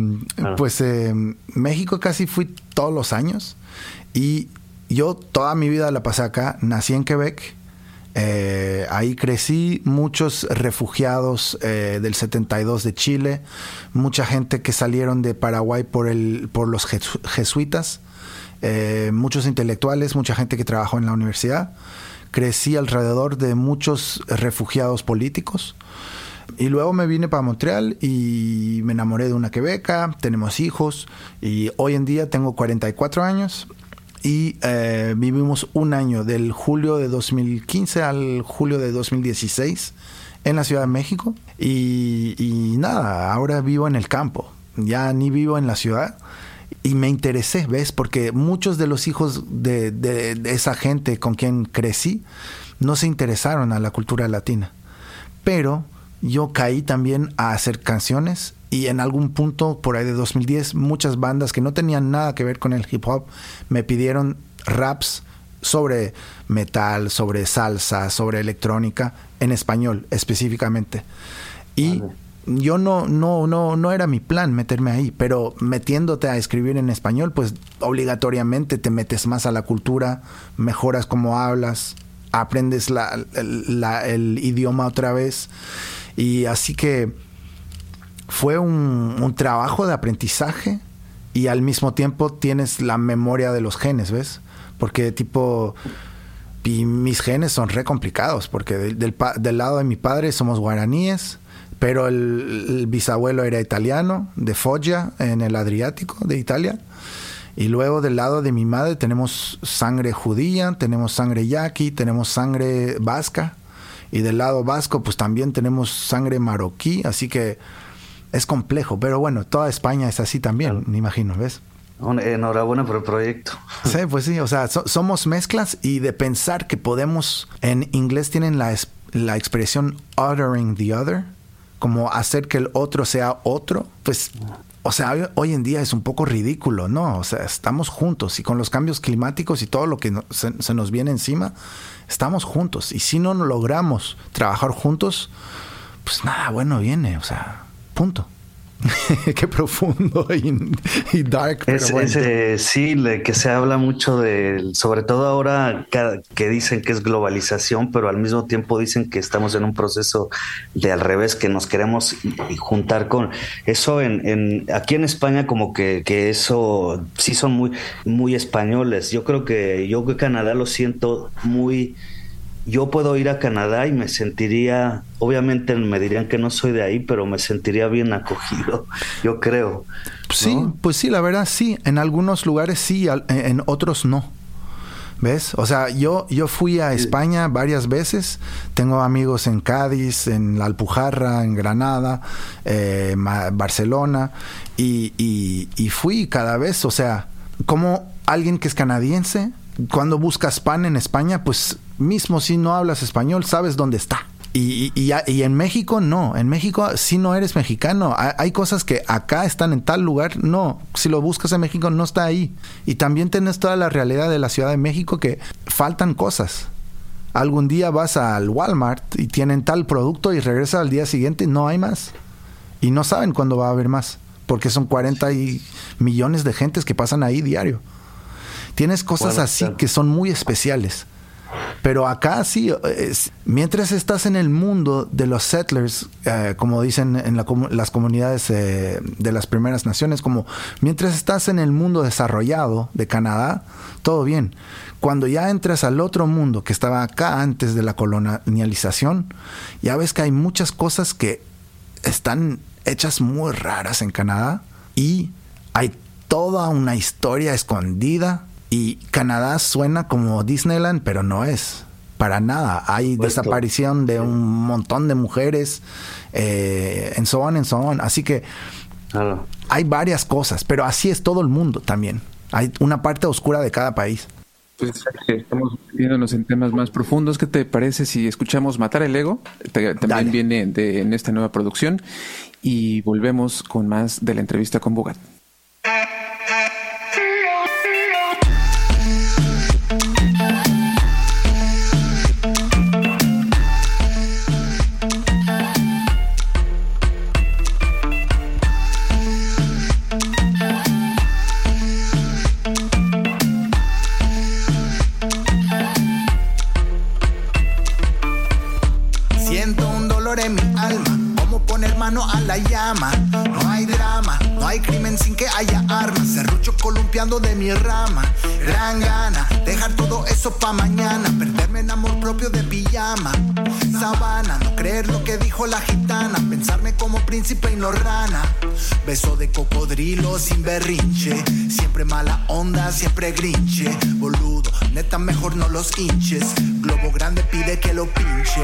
México casi fui todos los años. Y yo toda mi vida la pasé acá. Nací en Quebec. Ahí crecí. Muchos refugiados del 72 de Chile. Mucha gente que salieron de Paraguay por los jesuitas. Muchos intelectuales. Mucha gente que trabajó en la universidad. Crecí alrededor de muchos refugiados políticos. Y luego me vine para Montreal y me enamoré de una quebeca, tenemos hijos y hoy en día tengo 44 años y vivimos un año, del julio de 2015 al julio de 2016 en la Ciudad de México y nada, ahora vivo en el campo, ya ni vivo en la ciudad. Y me interesé, ¿ves? Porque muchos de los hijos de esa gente con quien crecí no se interesaron a la cultura latina. Pero yo caí también a hacer canciones y en algún punto, por ahí de 2010, muchas bandas que no tenían nada que ver con el hip hop me pidieron raps sobre metal, sobre salsa, sobre electrónica, en español específicamente. Y yo no era mi plan meterme ahí, pero metiéndote a escribir en español, pues obligatoriamente te metes más a la cultura, mejoras cómo hablas, aprendes el idioma otra vez. Y así que fue un trabajo de aprendizaje y al mismo tiempo tienes la memoria de los genes, ¿ves? Porque mis genes son re complicados porque del lado de mi padre somos guaraníes, pero el bisabuelo era italiano, de Foggia, en el Adriático de Italia. Y luego del lado de mi madre tenemos sangre judía, tenemos sangre yaqui, tenemos sangre vasca. Y del lado vasco pues también tenemos sangre marroquí, así que es complejo. Pero bueno, toda España es así también, me imagino, ¿ves? Enhorabuena por el proyecto. Sí, pues sí, o sea, somos mezclas y de pensar que podemos, en inglés tienen la expresión othering the other, como hacer que el otro sea otro, pues... O sea, hoy en día es un poco ridículo, ¿no? O sea, estamos juntos y con los cambios climáticos y todo lo que se nos viene encima, estamos juntos. Y si no logramos trabajar juntos, pues nada bueno viene, o sea, punto. Qué profundo y dark. Pero bueno. Sí, que se habla mucho sobre todo ahora que dicen que es globalización, pero al mismo tiempo dicen que estamos en un proceso de al revés, que nos queremos juntar con eso. Aquí en España como que eso sí son muy, muy españoles. Yo creo que Canadá lo siento muy... Yo puedo ir a Canadá y me sentiría, obviamente me dirían que no soy de ahí, pero me sentiría bien acogido, yo creo, ¿no? Sí, pues sí, la verdad sí, en algunos lugares sí, en otros no. ¿Ves? O sea, yo fui a España varias veces, tengo amigos en Cádiz, en la Alpujarra, en Granada, Barcelona, y fui cada vez, o sea, como alguien que es canadiense, cuando buscas pan en España, pues mismo si no hablas español, sabes dónde está. Y en México no, en México si no eres mexicano, hay cosas que acá están en tal lugar, no, si lo buscas en México no está ahí. Y también tienes toda la realidad de la Ciudad de México que faltan cosas. Algún día vas al Walmart y tienen tal producto y regresas al día siguiente y no hay más. Y no saben cuándo va a haber más, porque son 40 millones de gentes que pasan ahí diario. Tienes cosas así que son muy especiales. Pero acá sí, mientras estás en el mundo de los settlers, como dicen en las comunidades de las primeras naciones, como mientras estás en el mundo desarrollado de Canadá, todo bien. Cuando ya entras al otro mundo que estaba acá antes de la colonialización, ya ves que hay muchas cosas que están hechas muy raras en Canadá y hay toda una historia escondida. Y Canadá suena como Disneyland, pero no es para nada. Hay desaparición de un montón de mujeres, en so on. Así que Claro. Hay varias cosas, pero así es todo el mundo también. Hay una parte oscura de cada país. Pues estamos viéndonos en temas más profundos. ¿Qué te parece si escuchamos Matar el Ego? También viene en esta nueva producción. Y volvemos con más de la entrevista con Bugat. Siento un dolor en mi alma, como poner mano a la llama. No hay drama, no hay crimen sin que haya armas. Serrucho columpiando de mi rama. Gran gana, dejar todo eso pa' mañana. Perderme en amor propio de pijama. Sabana, no creer lo que dijo la gitana. Pensarme como príncipe y no rana. Beso de cocodrilo sin berrinche. Siempre mala onda, siempre grinche. Boludo, neta mejor no los hinches. Globo grande pide que lo pinche.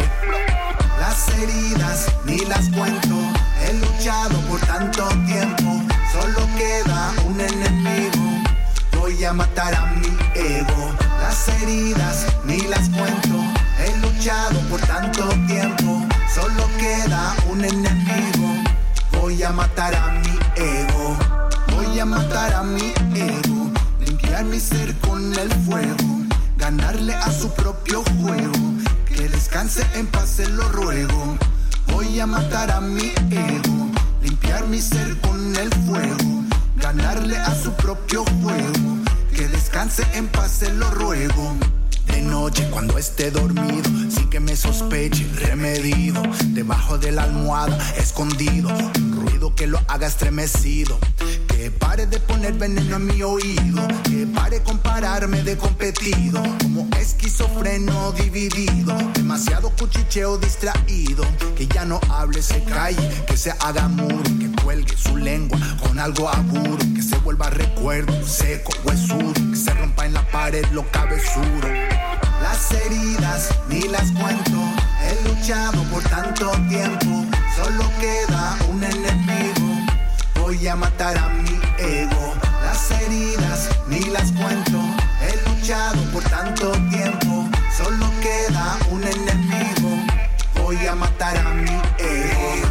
Las heridas ni las cuento. He luchado por tanto tiempo. Solo queda un enemigo. Voy a matar a mi ego. Las heridas ni las cuento. He luchado por tanto tiempo. Solo queda un enemigo. Voy a matar a mi ego. Voy a matar a mi ego. Limpiar mi ser con el fuego. Ganarle a su propio juego. Que descanse en paz, se lo ruego. Voy a matar a mi ego. Limpiar mi ser con el fuego. Ganarle a su propio juego. Que descanse en paz, se lo ruego. De noche cuando esté dormido, sin que me sospeche, remedido. Debajo de la almohada, escondido. Un ruido que lo haga estremecido. Que pare de poner veneno en mi oído. Que pare compararme de competido. Como esquizofreno dividido. Demasiado cuchicheo distraído. Que ya no hable, se calle. Que se haga muro. Que cuelgue su lengua con algo agudo. Que se vuelva recuerdo seco, huesudo. Que se rompa en la pared lo cabezudo. Las heridas ni las cuento. He luchado por tanto tiempo. Solo queda un enemigo. Voy a matar a mi ego. Las heridas ni las cuento. He luchado por tanto tiempo. Solo queda un enemigo. Voy a matar a mi ego.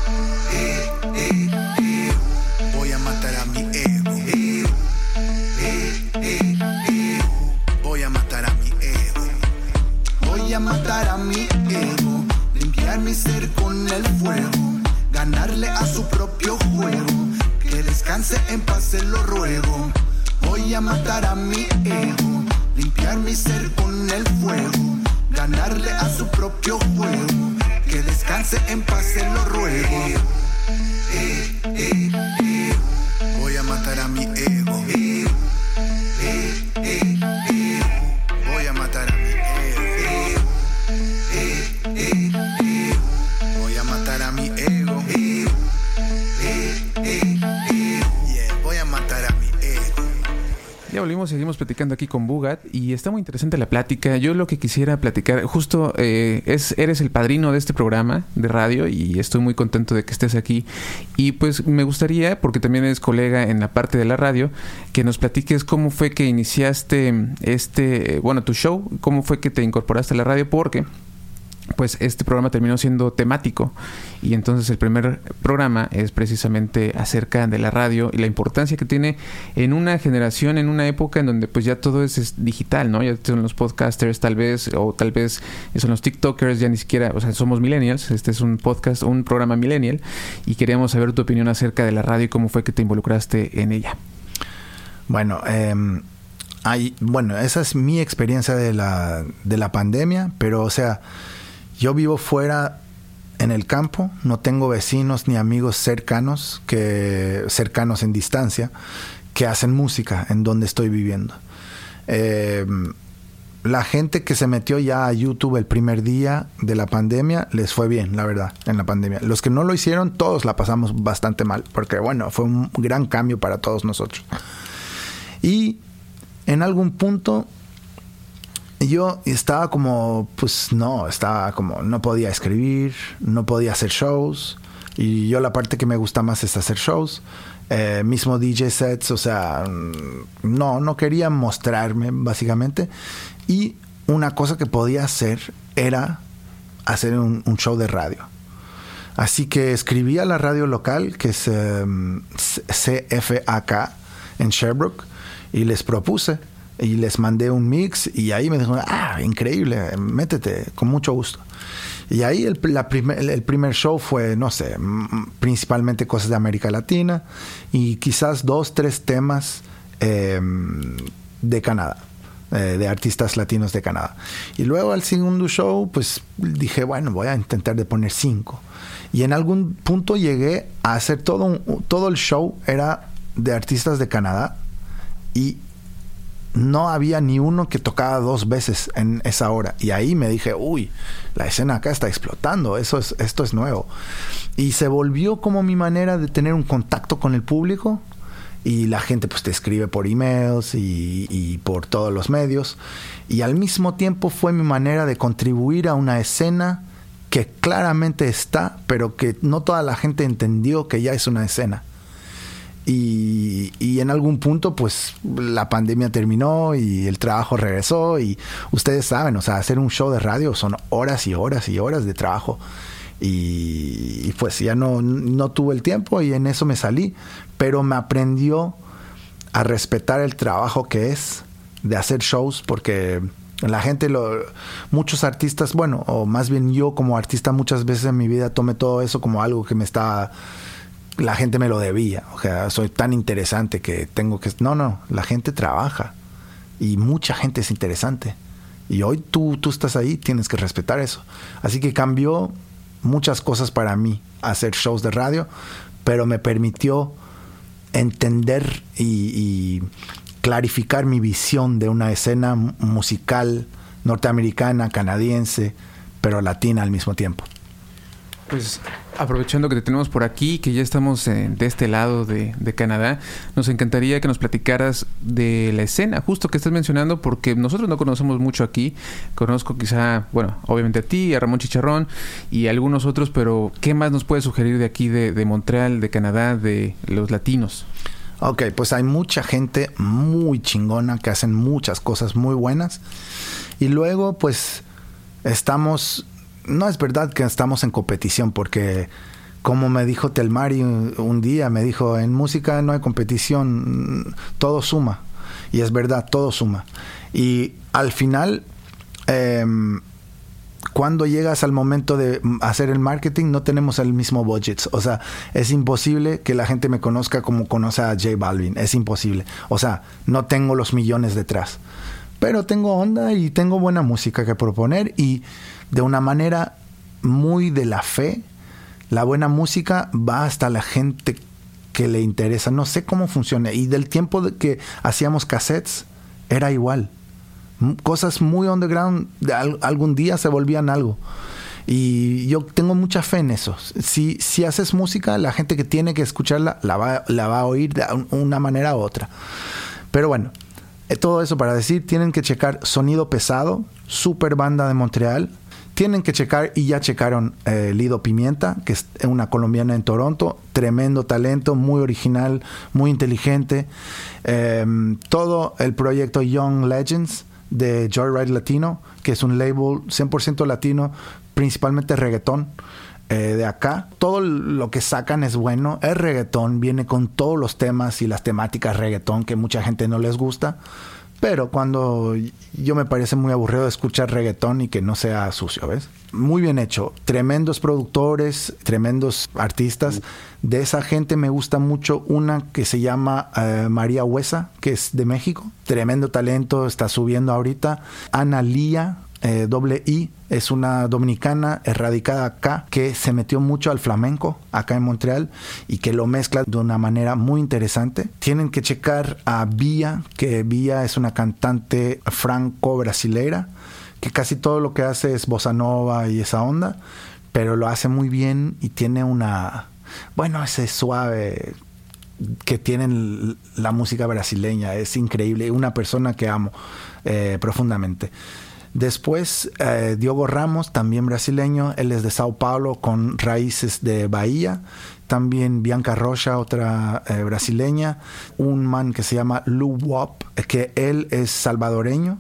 Voy a matar a mi ego. Voy a matar a mi ego. Voy a matar a mi ego. Limpiar mi ser con el fuego. Ganarle a su propio juego. Que descanse en paz, se lo ruego. Voy a matar a mi ego. Limpiar mi ser con el fuego. Ganarle a su propio juego. Que descanse en paz, se lo ruego. Voy a matar a mi ego. Voy a matar a mi ego. Voy a matar a mi ego. Voy a matar a mi ego. Ya volvimos, seguimos platicando aquí con Bugat y está muy interesante la plática. Yo lo que quisiera platicar, justo eres el padrino de este programa de radio y estoy muy contento de que estés aquí. Y pues me gustaría, porque también eres colega en la parte de la radio, que nos platiques cómo fue que iniciaste tu show, cómo fue que te incorporaste a la radio, porque pues este programa terminó siendo temático y entonces el primer programa es precisamente acerca de la radio y la importancia que tiene en una generación, en una época en donde pues ya todo es digital, ¿no? Ya son los podcasters tal vez, o tal vez son los tiktokers, ya ni siquiera, o sea, somos millennials. Este es un podcast, un programa millennial y queríamos saber tu opinión acerca de la radio y cómo fue que te involucraste en ella. Bueno, esa es mi experiencia de la pandemia, pero o sea, yo vivo fuera en el campo, no tengo vecinos ni amigos cercanos en distancia que hacen música en donde estoy viviendo. La gente que se metió ya a YouTube el primer día de la pandemia les fue bien, la verdad, en la pandemia. Los que no lo hicieron, todos la pasamos bastante mal, porque bueno, fue un gran cambio para todos nosotros. Y en algún punto yo estaba como, no podía escribir, no podía hacer shows, Y yo la parte que me gusta más es hacer shows, mismo DJ sets, o sea, no quería mostrarme básicamente. Y una cosa que podía hacer era hacer un show de radio. Así que escribí a la radio local, que es CFAK en Sherbrooke, y les propuse y les mandé un mix y ahí me dijeron, increíble, métete, con mucho gusto. Y ahí el primer show fue, no sé, principalmente cosas de América Latina y quizás 2-3 temas de Canadá, de artistas latinos de Canadá. Y luego al segundo show, pues dije, bueno, voy a intentar de poner 5. Y en algún punto llegué a hacer todo el show era de artistas de Canadá y no había ni uno que tocaba 2 veces en esa hora. Y ahí me dije, uy, la escena acá está explotando, esto es nuevo. Y se volvió como mi manera de tener un contacto con el público. Y la gente pues te escribe por emails y por todos los medios. Y al mismo tiempo fue mi manera de contribuir a una escena que claramente está, pero que no toda la gente entendió que ya es una escena. Y en algún punto pues la pandemia terminó y el trabajo regresó y ustedes saben, o sea, hacer un show de radio son horas y horas y horas de trabajo y pues ya no tuve el tiempo y en eso me salí, pero me aprendió a respetar el trabajo que es de hacer shows, porque la gente, muchos artistas, bueno, o más bien yo como artista muchas veces en mi vida tomé todo eso como algo que la gente me lo debía, o sea, soy tan interesante que tengo que... No, la gente trabaja y mucha gente es interesante y hoy tú estás ahí, tienes que respetar eso. Así que cambió muchas cosas para mí hacer shows de radio, pero me permitió entender y clarificar mi visión de una escena musical norteamericana, canadiense, pero latina al mismo tiempo. Pues aprovechando que te tenemos por aquí, que ya estamos de este lado de Canadá, nos encantaría que nos platicaras de la escena justo que estás mencionando, porque nosotros no conocemos mucho aquí. Conozco quizá, bueno, obviamente a ti, a Ramón Chicharrón y a algunos otros, pero ¿qué más nos puedes sugerir de aquí, de Montreal, de Canadá, de los latinos? Ok, pues hay mucha gente muy chingona que hacen muchas cosas muy buenas. Y luego, pues, no es verdad que estamos en competición, porque como me dijo Telmari un día, me dijo, en música no hay competición, todo suma. Y es verdad, todo suma. Y al final, cuando llegas al momento de hacer el marketing, no tenemos el mismo budget. O sea, es imposible que la gente me conozca como conoce a J Balvin. Es imposible. O sea, no tengo los millones detrás. Pero tengo onda y tengo buena música que proponer, y de una manera muy de la fe, la buena música va hasta la gente que le interesa. No sé cómo funciona. Y del tiempo de que hacíamos cassettes, era igual. Cosas muy underground, algún día se volvían algo. Y yo tengo mucha fe en eso. Si haces música, la gente que tiene que escucharla la va a oír de una manera u otra. Pero bueno, todo eso para decir, tienen que checar Sonido Pesado, super banda de Montreal. Tienen que checar, y ya checaron, Lido Pimienta, que es una colombiana en Toronto. Tremendo talento, muy original, muy inteligente. Todo el proyecto Young Legends de Joyride Latino, que es un label 100% latino, principalmente reggaetón. De acá, todo lo que sacan es bueno, es reggaetón, viene con todos los temas y las temáticas reggaetón que mucha gente no les gusta, pero cuando yo me parece muy aburrido escuchar reggaetón y que no sea sucio, ¿ves? Muy bien hecho, tremendos productores, tremendos artistas. De esa gente me gusta mucho una que se llama María Huesa, que es de México, tremendo talento, está subiendo ahorita. Ana Lía, I, es una dominicana radicada acá, que se metió mucho al flamenco acá en Montreal y que lo mezcla de una manera muy interesante. Tienen que checar a Bia, que Bia es una cantante franco-brasilera, que casi todo lo que hace es bossa nova y esa onda, pero lo hace muy bien y tiene ese suave que tiene la música brasileña, es increíble, una persona que amo profundamente. Después, Diogo Ramos, también brasileño. Él es de Sao Paulo con raíces de Bahía. También Bianca Rocha, otra brasileña. Un man que se llama Lou Wop, que él es salvadoreño.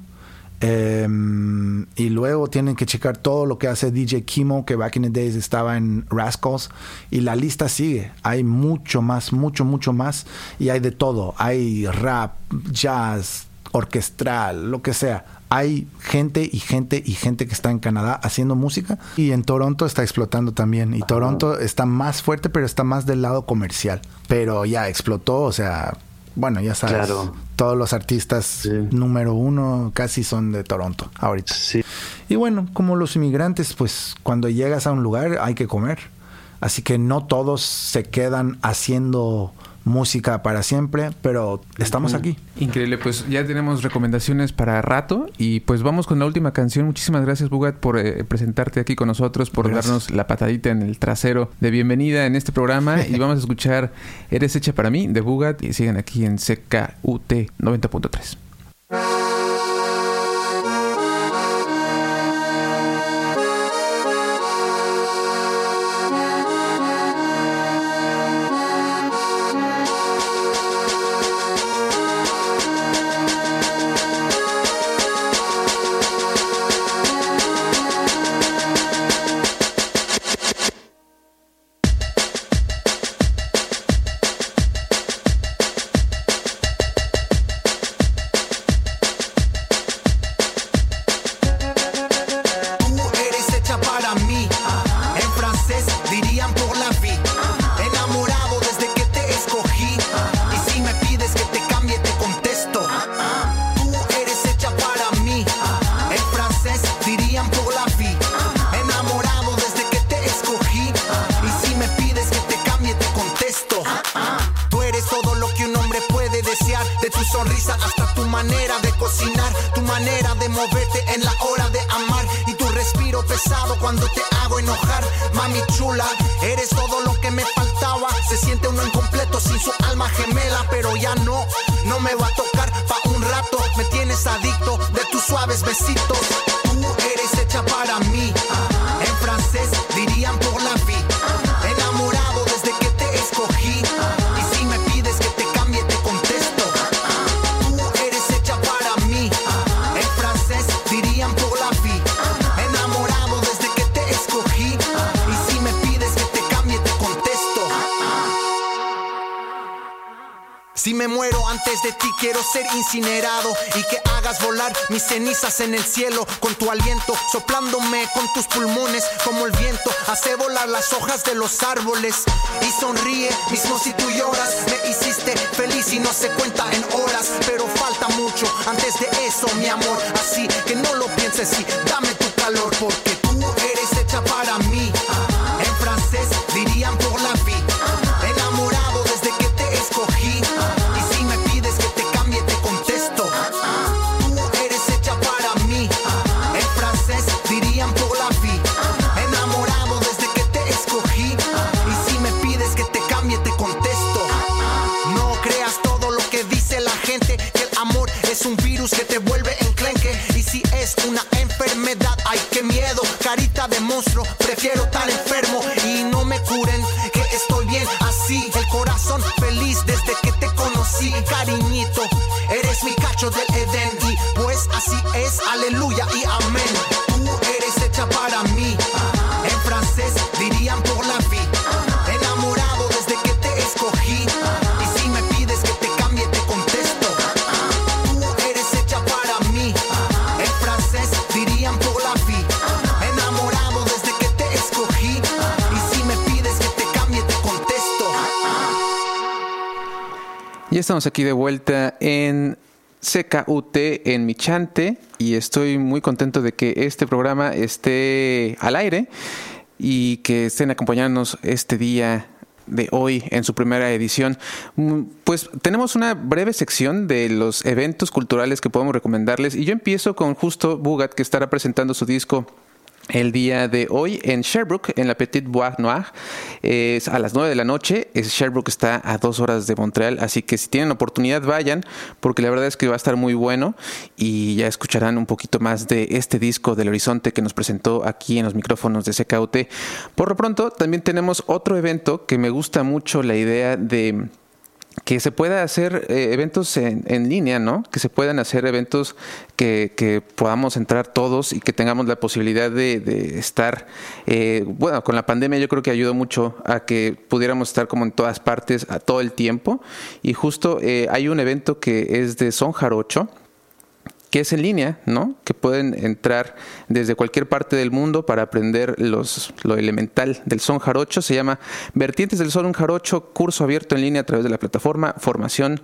Y luego tienen que checar todo lo que hace DJ Kimo, que back in the days estaba en Rascals, y la lista sigue. Hay mucho más. Y hay de todo. Hay rap, jazz, orquestral, lo que sea. Hay gente que está en Canadá haciendo música, y en Toronto está explotando también. Y Toronto está más fuerte, pero está más del lado comercial. Pero ya explotó, o sea, bueno, ya sabes. Claro. Todos los artistas número 1 casi son de Toronto ahorita. Sí. Y bueno, como los inmigrantes, pues cuando llegas a un lugar hay que comer. Así que no todos se quedan haciendo música para siempre, pero estamos aquí. Increíble, pues ya tenemos recomendaciones para rato y pues vamos con la última canción. Muchísimas gracias, Bugat, por presentarte aquí con nosotros, por darnos la patadita en el trasero de bienvenida en este programa. Y vamos a escuchar Eres hecha para mí, de Bugat, y siguen aquí en CKUT 90.3. Incinerado y que hagas volar mis cenizas en el cielo con tu aliento, soplándome con tus pulmones como el viento hace volar las hojas de los árboles. Y sonríe mismo si tú lloras, me hiciste feliz y no se cuenta en horas, pero falta mucho antes de eso, mi amor, así que no lo pienses y dame tu calor, porque tú eres hecha para mí. En francés dirían pour la vie. Enamorado desde que te escogí. Y si me pides que te cambie, te contesto. Tú eres hecha para mí. En francés dirían pour la vie. Enamorado desde que te escogí. Y si me pides que te cambie, te contesto. No creas todo lo que dice la gente, que el amor es un virus que te vuelve enclenque. Y si es una enfermedad, ay, qué miedo. Carita de monstruo, prefiero estar enfermo y no me curen, que estoy bien así. El corazón feliz desde que te conocí, cariñito. Eres mi cacho del Edén y pues así es, aleluya y amén. Tú eres hecha para mí. En francés dirían pour la vie. Enamorado desde que te escogí. Y si me pides que te cambie, te contesto. Tú eres hecha para mí. En francés dirían pour la vie. Enamorado desde que te escogí. Y si me pides que te cambie, te contesto. Ya estamos aquí de vuelta en CKUT en Michante y estoy muy contento de que este programa esté al aire y que estén acompañándonos este día de hoy en su primera edición. Pues tenemos una breve sección de los eventos culturales que podemos recomendarles y yo empiezo con justo Bugat, que estará presentando su disco el día de hoy en Sherbrooke, en la Petite Boîte Noire. Es a las 9 de la noche. Sherbrooke está a 2 horas de Montreal, así que si tienen oportunidad vayan, porque la verdad es que va a estar muy bueno y ya escucharán un poquito más de este disco del Horizonte que nos presentó aquí en los micrófonos de CKUT. Por lo pronto, también tenemos otro evento que me gusta mucho la idea de que se pueda hacer eventos en línea, ¿no? Que se puedan hacer eventos que podamos entrar todos y que tengamos la posibilidad de estar, bueno, con la pandemia yo creo que ayudó mucho a que pudiéramos estar como en todas partes a todo el tiempo. Y justo hay un evento que es de son jarocho, que es en línea, ¿no? Que pueden entrar desde cualquier parte del mundo para aprender lo elemental del son jarocho. Se llama Vertientes del Son Jarocho, curso abierto en línea a través de la plataforma Formación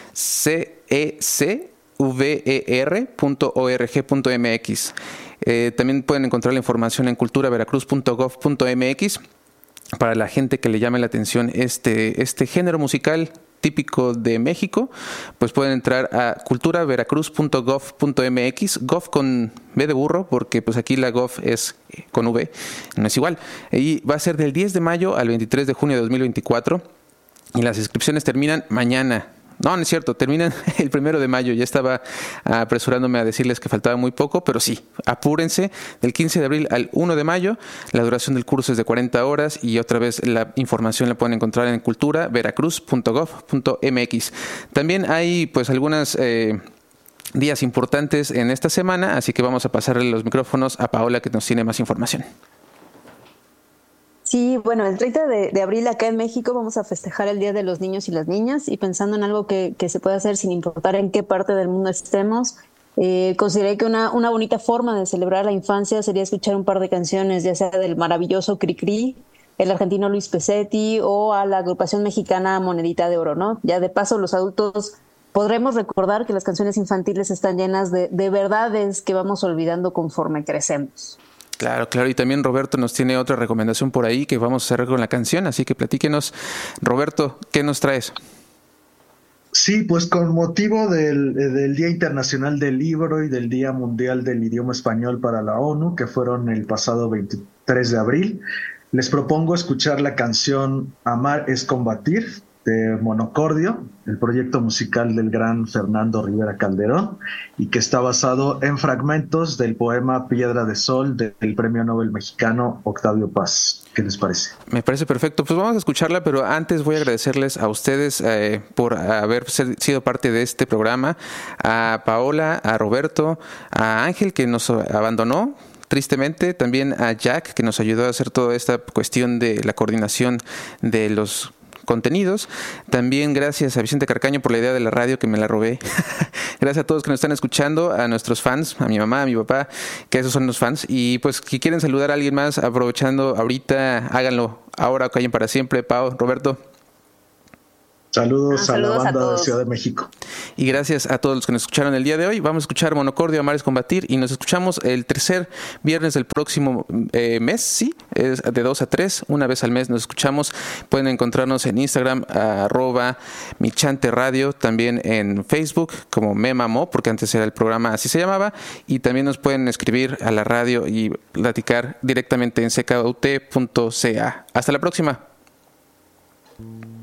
cecver.org.mx. También pueden encontrar la información en culturaveracruz.gov.mx para la gente que le llame la atención este género musical típico de México. Pues pueden entrar a culturaveracruz.gov.mx, gov con B de burro, porque pues aquí la gov es con V, no es igual. Y va a ser del 10 de mayo al 23 de junio de 2024 y las inscripciones terminan mañana. No es cierto, terminan el 1 de mayo. Ya estaba apresurándome a decirles que faltaba muy poco, pero sí, apúrense, del 15 de abril al 1 de mayo. La duración del curso es de 40 horas y otra vez la información la pueden encontrar en culturaveracruz.gov.mx. También hay pues algunas días importantes en esta semana, así que vamos a pasarle los micrófonos a Paola, que nos tiene más información. Sí, bueno, el 30 de abril acá en México vamos a festejar el Día de los Niños y las Niñas, y pensando en algo que se puede hacer sin importar en qué parte del mundo estemos, consideré que una bonita forma de celebrar la infancia sería escuchar un par de canciones, ya sea del maravilloso Cricri, el argentino Luis Pesetti o a la agrupación mexicana Monedita de Oro, ¿no? Ya de paso los adultos podremos recordar que las canciones infantiles están llenas de verdades que vamos olvidando conforme crecemos. Claro, y también Roberto nos tiene otra recomendación por ahí que vamos a cerrar con la canción, así que platíquenos, Roberto, ¿qué nos traes? Sí, pues con motivo del Día Internacional del Libro y del Día Mundial del Idioma Español para la ONU, que fueron el pasado 23 de abril, les propongo escuchar la canción Amar es Combatir, de Monocordio, el proyecto musical del gran Fernando Rivera Calderón, y que está basado en fragmentos del poema Piedra de Sol del premio Nobel mexicano Octavio Paz. ¿Qué les parece? Me parece perfecto. Pues vamos a escucharla, pero antes voy a agradecerles a ustedes por haber sido parte de este programa, a Paola, a Roberto, a Ángel, que nos abandonó tristemente, también a Jack, que nos ayudó a hacer toda esta cuestión de la coordinación de los contenidos. También gracias a Vicente Carcaño por la idea de la radio, que me la robé. Gracias a todos que nos están escuchando, a nuestros fans, a mi mamá, a mi papá, que esos son los fans. Y pues si quieren saludar a alguien más aprovechando ahorita, háganlo ahora o callen para siempre. Pau, Roberto. Saludos a la banda de Ciudad de México. Y gracias a todos los que nos escucharon el día de hoy. Vamos a escuchar Monocordio, Amar es Combatir, y nos escuchamos el tercer viernes del próximo mes, ¿sí? Es de 2 a 3, una vez al mes nos escuchamos. Pueden encontrarnos en Instagram, @michanteradio, también en Facebook como Me Mamó, porque antes era el programa, así se llamaba, y también nos pueden escribir a la radio y platicar directamente en ckut.ca. Hasta la próxima.